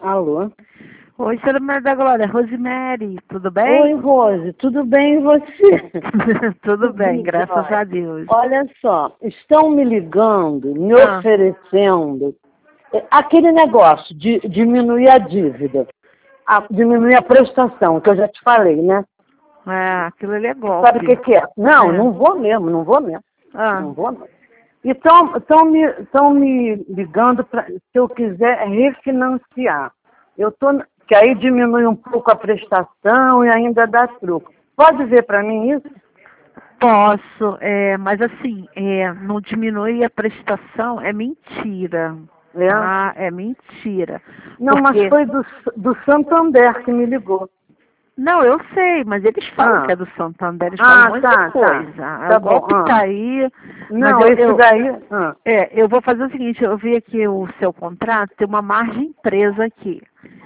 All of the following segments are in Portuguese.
Alô? Oi, senhora Maria da Glória, Rosemary, tudo bem? Oi, Rose, tudo bem e você? Tudo bem, Jóia. graças a Deus. Olha só, estão me ligando, me Ah. oferecendo aquele negócio de diminuir a dívida, diminuir a prestação, que eu já te falei, né? Aquilo ali é golpe. Sabe o que é? Não, não vou mesmo, não vou mesmo. Não vou mesmo. Então, estão me ligando para se eu quiser refinanciar. Que aí diminui um pouco a prestação e ainda dá truco. Pode ver para mim isso? Posso, mas assim, não diminui a prestação, é mentira. É? Tá? É mentira. Não, Porque... mas foi do Santander que me ligou. Não, eu sei, mas eles falam que é do Santander, eles falam um monte de coisa. Tá O golpe bom. tá aí. Não, mas esse daí... eu vou fazer o seguinte, eu vi aqui o seu contrato, tem uma margem presa aqui.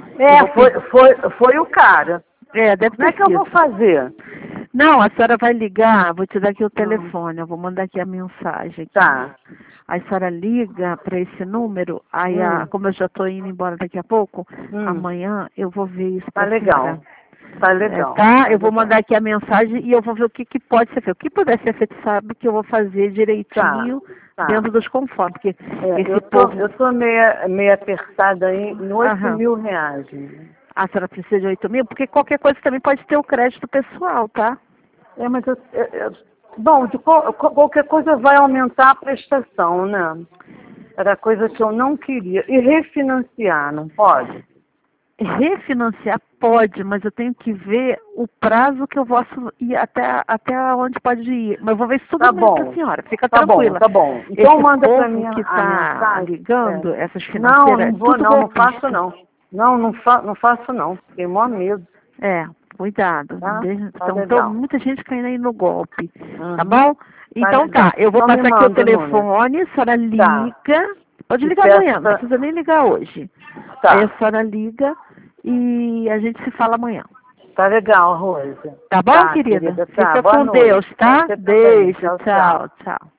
Foi o cara. Deve Como é ter que eu vou sido. fazer? Não, a senhora vai ligar, vou te dar aqui o telefone, eu vou mandar aqui a mensagem. Aqui. Tá. Aí a senhora liga para esse número, aí como eu já estou indo embora daqui a pouco, amanhã eu vou ver isso para a senhora. Tá legal. Eu vou mandar aqui a mensagem e eu vou ver o que pode ser feito. O que puder ser feito, sabe que eu vou fazer direitinho dentro dos conformes. Porque eu tô meio apertada aí em 8 mil reais. A senhora precisa de 8 mil? Porque qualquer coisa também pode ter o crédito pessoal, tá? Mas bom, qualquer coisa vai aumentar a prestação, né? Era coisa que eu não queria. E refinanciar, não pode? Refinanciar pode, mas eu tenho que ver o prazo que eu posso ir até onde pode ir. Mas eu vou ver isso tudo amanhã pra senhora, fica tranquila. Tá bom. Então manda pra mim que a tá mensagem. ligando, essas financeiras, Não vou, tudo não golpista. faço não. Não faço não. Tenho maior medo. Cuidado. Tá? Então, muita gente caindo aí no golpe, tá bom? Então legal. eu vou Então me passar aqui o manda o número. telefone, a senhora liga. Pode E ligar amanhã, não precisa nem ligar hoje. Tá. Aí a senhora liga e a gente se fala amanhã. Tá legal, Rose. Tá bom, querida? Tá, Fica boa com noite. Deus, tá? Você também. Beijo, Tchau. tchau.